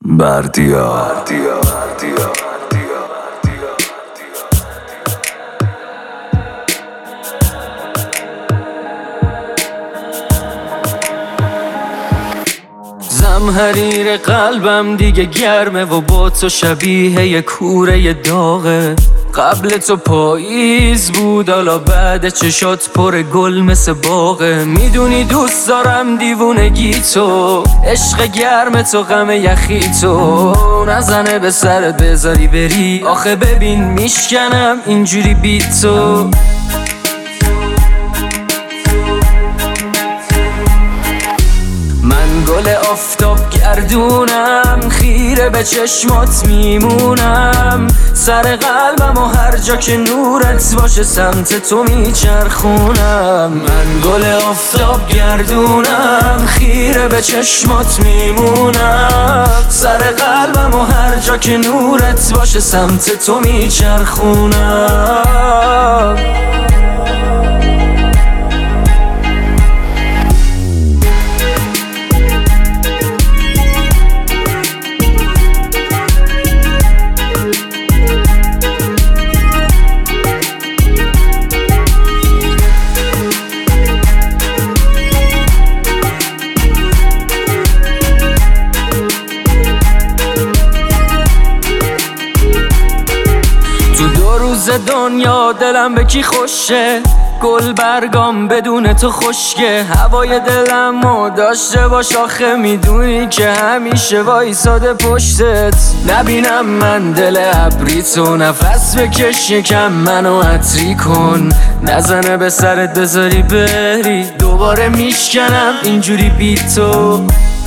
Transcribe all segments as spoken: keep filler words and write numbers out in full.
بردیا بردیا بردیا زمهریر قلبم دیگه گرمه و با تو شبیه یه کوره داغه. قبل تو پاییز بود، حالا بعد چشات پر گل مثل باغه. میدونی دوست دارم دیوونگی تو، عشق گرم تو، غم یخی تو. نزنه به سرت بذاری بری، آخه ببین میشکنم اینجوری بی تو. من گل آفتاب گردونم، خیره به چشمات میمونم. سر قلبم و هر جا که نورت باشه سمت تو میچرخونم. من گل آفتاب گردونم، خیره به چشمات میمونم. سر قلبم و هر جا که نورت باشه سمت تو میچرخونم. تو دو روز دنیا دلم به کی خوشه، گل برگام بدون تو خشکه. هوای دلمو داشته باش، آخه میدونی که همیشه وایساده پشتت. نبینم من دل ابری تو، نفس بکش یکم منو عطری کن. نزنه به سرت بذاری بری، دوباره میشکنم اینجوری بی تو.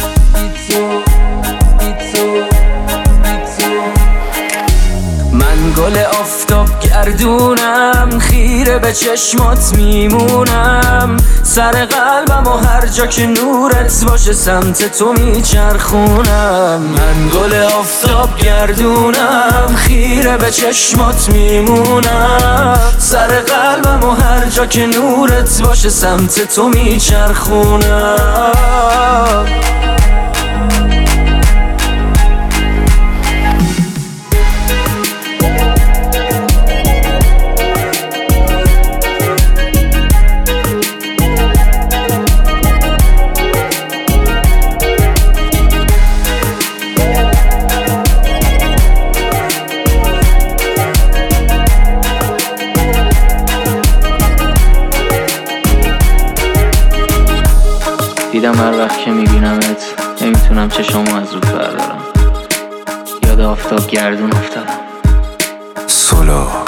من گل آفتاب گردونم، خیره به چشمات میمونم. سر قلبم و هر جا که نورت باشه سمت تو میچرخونم. من گل آفتاب گردونم، خیره به چشمات میمونم. سر قلبم و هر جا که نورت باشه سمت تو میچرخونم. دیدم هر وقت که میبینمت نمیتونم چشامو از رود بردارم. یاد آفتاب گردون افتادم. سولا